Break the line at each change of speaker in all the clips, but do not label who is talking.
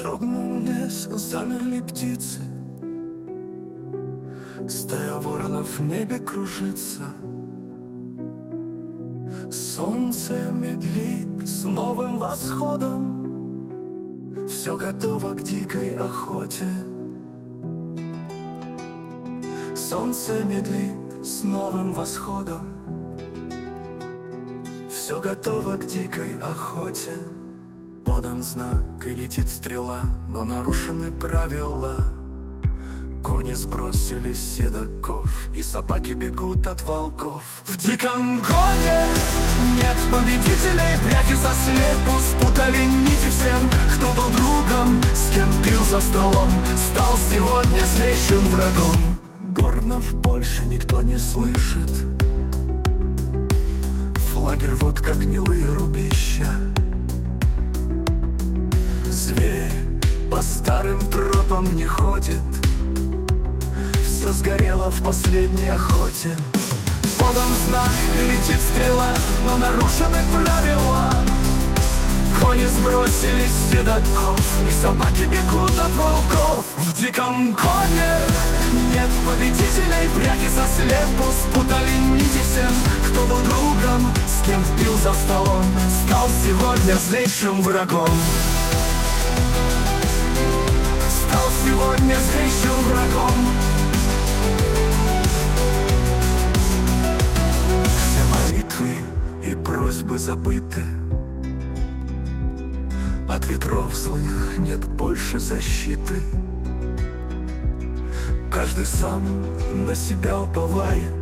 Вздрогнул лес, замерли птицы, стая воронов в небе кружится. Солнце медлит с новым восходом, все готово к дикой охоте. Солнце медлит с новым восходом, все готово к дикой охоте. Подан знак и летит стрела, но нарушены правила. Кони сбросили с седаков, и собаки бегут от волков. В диком гоне нет победителей, пряхи со слепу спутали нити всем, кто был другом, с кем пил за столом, стал сегодня злейшим врагом. Горнов больше никто не слышит, флаги рвут, как гнилые рубища. Зверь по старым тропам не ходит, все сгорело в последней охоте. Подан знак и летит стрела, но нарушены правила. Кони сбросили с седаков, и собаки бегут от волков. В диком коне нет победителей, пряхи со слепу спутали нити всем, кто был другом, с кем пил за столом, стал сегодня злейшим врагом. Стал сегодня злейшим врагом. Все молитвы и просьбы забыты, от ветров злых нет больше защиты. Каждый сам на себя уповает,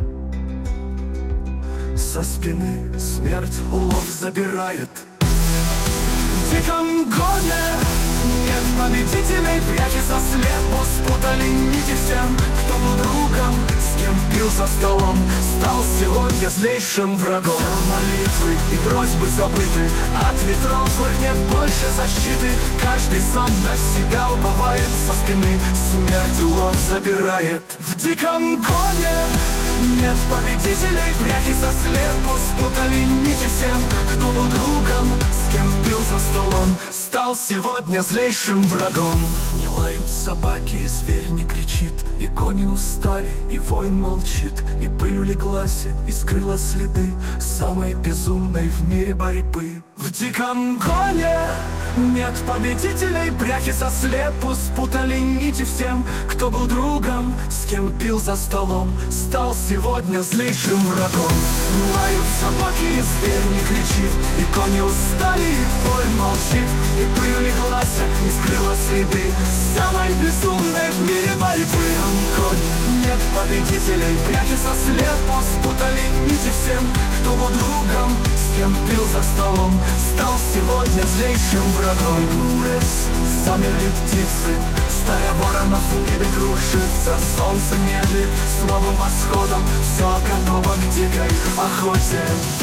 со спины смерть улов забирает. В диком гоне нет победителей, пряча со слепу спутали нити всем, кто был другом, с кем пил за столом, стал сегодня злейшим врагом. Молитвы и просьбы забыты, от ветров злых нет больше защиты. Каждый сам на себя уповает, со спины смерть улов забирает. В диком коне нет победителей, пряхи со слепу спутали нити всем, кто был другом, с кем пил за столом, стал сегодня злейшим врагом. Не лают собаки, и зверь не кричит, и кони устали, и воин молчит, и пыль улеглась, и скрыла следы самой безумной в мире борьбы. В диком коне нет победителей, пряхи со слепу спутали нити всем, кто был другом, с кем пил за столом, стал сегодня злейшим врагом. Лают собаки, и зверь не кричит, и кони устали, и воин молчит, и пыль улеглась, и скрыла следы самой безумной в мире борьбы. Нет победителей, пряча со слепу спутали нити всем, кто был другом, с кем пил за столом, стал сегодня злейшим врагом. Лес, замерли птицы, стая воронов в небе кружится. Солнце медлит с новым восходом, все готово к дикой охоте.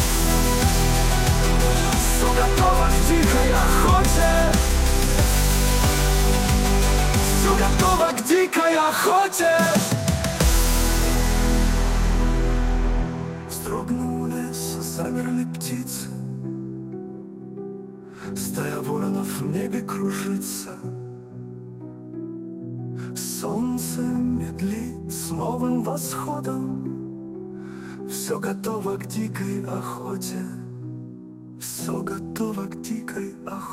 Все готово к дикой охоте. Все готово к дикой охоте. Вздрогнул лес, замерли птицы, стая воронов в небе кружится. Солнце медлит с новым восходом, все готово к дикой охоте. Все готово к дикой охоте.